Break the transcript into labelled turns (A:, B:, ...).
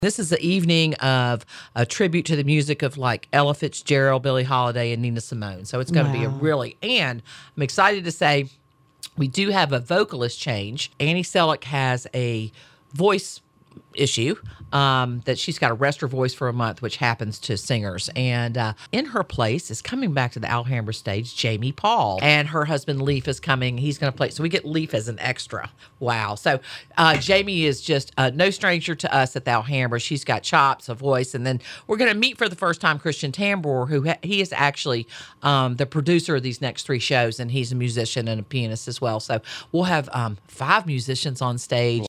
A: This is the evening of a tribute to the music of like Ella Fitzgerald, Billie Holiday, and Nina Simone. So it's going to be a really, and I'm excited to say we do have a vocalist change. Annie Selleck has a voice issue that she's got to rest her voice for a month, which happens to singers. And in her place is coming back to the Alhambra stage, Jamie Paul. And her husband Leif is coming. He's going to play. So we get Leif as an extra. Wow. So Jamie is just no stranger to us at the Alhambra. She's got chops, a voice. And then we're going to meet for the first time Christian Tambor, who he is actually the producer of these next three shows. And he's a musician and a pianist as well. So we'll have 5 musicians on stage.